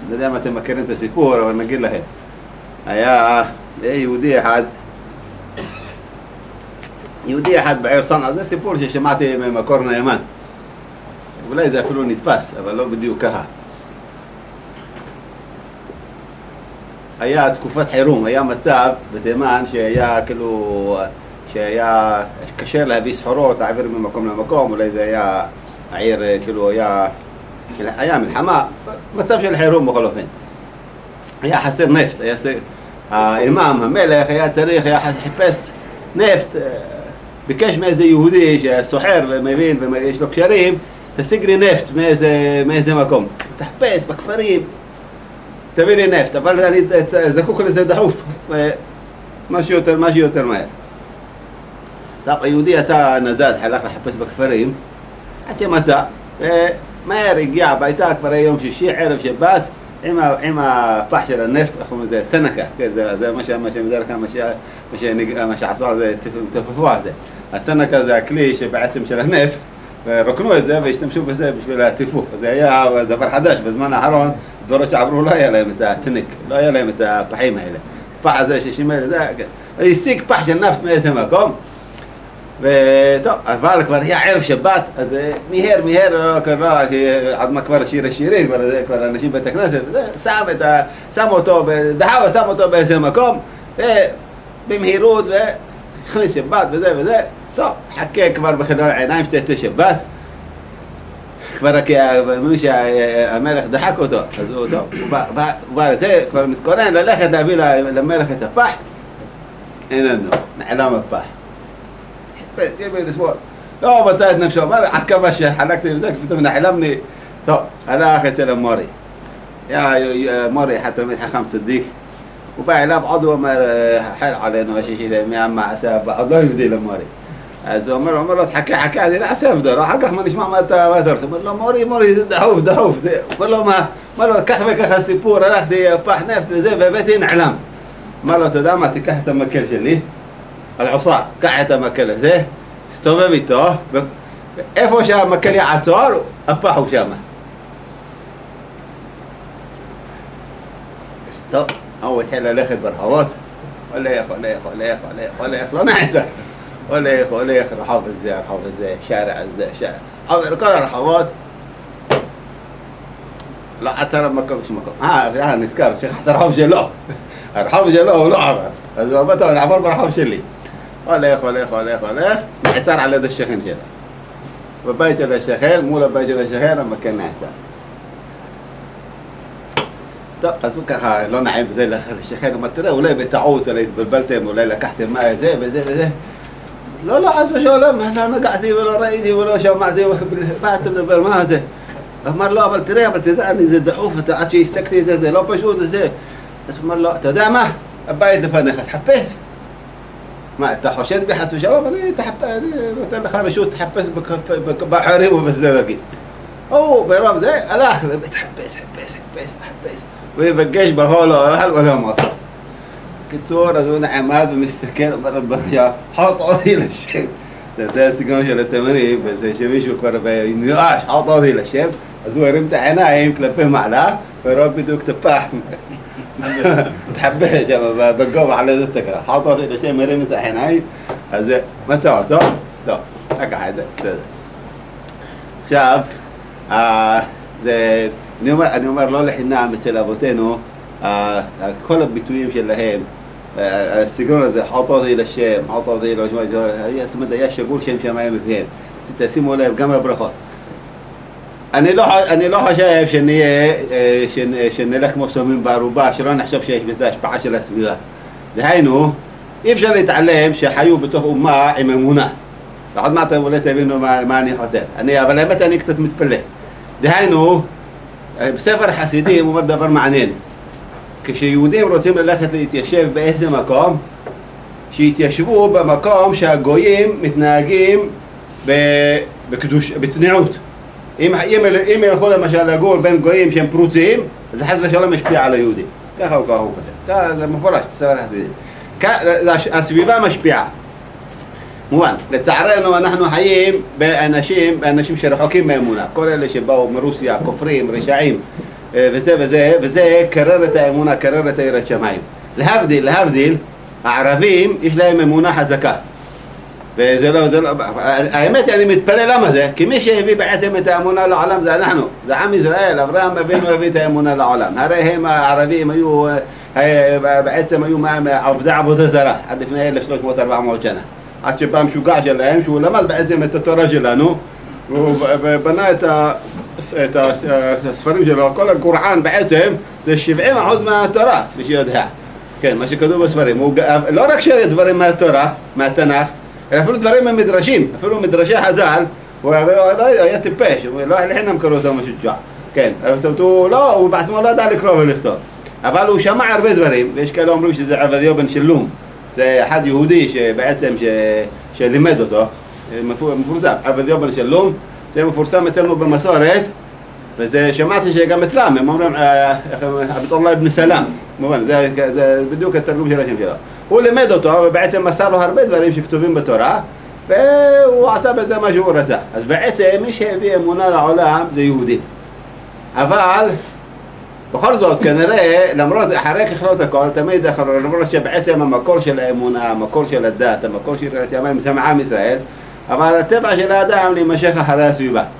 לא יודע אם אתם מכירים את הסיפור, אבל נגיד לכם. היה יהודי אחד בעיר סנעה, זה סיפור ששמעתי ממקור נאמן. אולי זה אפילו נתפס, אבל לא בדיוק ככה. היה תקופת חירום, היה מצב בתימן שהיה קשה להביא סחורות, להעביר ממקום למקום, אולי זה היה העיר, היה מלחמה, מצב של חירום בכל אופן. היה חסר נפט, האימאם, המלך, היה חיפש נפט, ביקש מאיזה יהודי שסוחר ומבין ויש לו קשרים, תשיג לי נפט מאיזה מקום. תחפש בכפרים, תביא לי נפט, אבל אני זקוק לזה דחוף, משהו יותר מהר. טוב, היהודי יצא נדד, הלך לחפש בכפרים, עד שמצא, ומהר הגיע הביתה, כבר היה יום שישי, ערב שבת, עם הפח של הנפט, זה תנקה, זה מה שמדרך מה שעשו על זה, תפפו על זה. התנקה זה הכלי שבעצם של הנפט, ורוקנו את זה והשתמשו בזה בשביל הטיפוף. זה היה דבר חדש, בזמן האחרון, דברות שעברו לא היה להם את התנק, לא היה להם את הפחים האלה. הפח הזה ששימל, זה, כן. השיג פח של נפט מאיזה מקום, וטוב, אבל כבר היה ערב שבת, אז מהר, לא קרה, עד מה כבר שיר השירים, כבר אנשים בית הכנסת, שם אותו, דחף ושם אותו באיזה מקום, ובמהירות, והכניס שבת וזה, טוב, חכה כבר בחדר העיניים שתצא שבת, כבר מי שהמלך דחק אותו, אז הוא טוב, הוא בא לזה, כבר מתכונן ללכת להביא למלך את הפח, אין לנו, נעלם הפח. ימין לשמאל, לא מצא את נפשו, אמר עד כמה שחלקתי עם זה, פתאום נעלמני, טוב, הלך אצל המורי. היה מורי, אחד תלמיד חכם צדיק, הוא בא אליו, עוד הוא אומר, חל עלינו, מהמעשה הבא, עוד לא הבדיל המורי. אז הוא אומר לו, חכה, אני נעשה הבדל, אחר כך מה נשמע מה אתה רוצה? הוא אומר לו, מורי, זה דחוף, הוא אומר לו, מה לו, כך וככה סיפור, הלכתי פח נפט וזה, והבאתי נעלם. אמר לו, אתה יודע מה, תיקח את המקל שלי, על עושה, קח את המקל הזה, סתובב איתו, ואיפה שהמקל יעצור, הפח הוא שם. טוב, הוא התחיל ללכת ברחובות, הולך, לא נעצר. הולך, רחוב הזה, שרע הזה, עובר כל הרחובות, לא עצר במקום שום מקום. נזכר, שכחת הרחוב שלו. הרחוב שלו הוא לא עבר. אז הוא אמר, טוב, נעבור ברחוב שלי. הולך, נעצר על יד השכן שלו. בבית של השכן, מול הבית של השכן, המקל נעצר. טוב, אז הוא ככה לא נעים בזה לשכן, הוא אומר, תראה, אולי בטעות, אולי התבלבלתם, אולי לקחתם מה זה וזה. לא, חס ושלום, לא נגעתי ולא ראיתי ולא שמעתי, מה אתה מדבר, מה זה? אמר לו, אבל תראה, תדע, זה דחוף, עד שהסקתי את זה, לא פשוט, וזה. אז הוא אומר לו, אתה יודע מה? הבית לפניך, תחפש. מה, אתה חושד בי חס ושלום? אני נותן לך רשות, תחפש בחורים ובסדקים. הוא ברוב זה, הלך, וחפש, ויבקש בכל העולמות. קיצור, אז הוא נעמד ומסתכל, אומר רבניה, חוט אותי לשם. זה הסגנון של התימנים, וזה שמישהו כבר מיואש, חוט אותי לשם, אז הוא הרים את העיניים כלפי מעלה, ורואה בדיוק את הפח. תחבא שם בגובה על איזה תקרה, חוט אותי לשם, הרים את העיניים, אז מצא אותו, טוב, לקח את זה. עכשיו, אני אומר לא לחינם אצל אבותינו, כל הביטויים שלהם, הסגנון הזה, חוט אותי לשם, זאת אומרת, היה שגור שם שמיים מפיהם. תשימו לב גם לברכות. אני לא חושב שנלך כמו סומים בערובה, שלא נחשוב שיש בזה השפעה של הסביבה. דהיינו, אי אפשר להתעלם שחיו בתוך אומה עם אמונה. ועוד מעט אולי תבינו מה אני חותר. אבל האמת אני קצת מתפלא. דהיינו, בספר חסידים הוא אומר דבר מעניין. כשיהודים רוצים ללכת להתיישב באיזה מקום, שיתיישבו במקום שהגויים מתנהגים בצניעות. אם ילכו למשל לגור בין גויים שהם פרוצים, אז חס ושלום משפיע על היהודים. ככה הוא כותב. זה מפורש בספר חסידים. הסביבה משפיעה. מובן, לצערנו אנחנו חיים באנשים שרחוקים מאמונה. כל אלה שבאו מרוסיה, כופרים, רשעים, וזה קרר את האמונה, קרר את יראת שמיים. להבדיל, הערבים יש להם אמונה חזקה. וזה לא, האמת אני מתפלא למה זה, כי מי שהביא בעצם את האמונה לעולם זה אנחנו, זה עם ישראל, אברהם אבינו הביא את האמונה לעולם. הרי הם הערבים בעצם היו עובדי עבודה זרה, עד לפני 1300-1400 שנה. עד שבא משוגע שלהם, שהוא למד בעצם את התורה שלנו, ובנה את הספרים שלו, כל הקוראן בעצם, זה 70% מהתורה, מי שיודע. כן, מה שכתוב בספרים, הוא לא רק שדברים מהתורה, מהתנ"ך, אלא אפילו דברים ממדרשים, אפילו מדרשי חז"ל, הוא היה טיפש, לא לחינם קראו אותו משוגע. כן, הוא בעצמו לא ידע לקרוא ולכתוב. אבל הוא שמע הרבה דברים, ויש כאלה אומרים שזה עבדיו בן שלום. זה אחד יהודי שבעצם שלימד אותו, מפורסם, עבדיו בן שלום, זה מפורסם אצלנו במסורת, וזה שמעתי שגם אצלם, הם אומרים עבדאללה אבן סלאם, זה בדיוק התרגום של השם שלו. הוא לימד אותו ובעצם מסר לו הרבה דברים שכתובים בתורה, והוא עשה בזה מה שהוא רצה. אז בעצם מי שהביא אמונה לעולם זה יהודים. אבל בכל זאת כנראה, למרות אחרי ככלות הכל, תמיד למרות שבעצם המקור של האמונה, המקור של הדת, המקור של יראת שמיים זה מעם ישראל, אבל הטבע של האדם להימשך אחרי הסביבה.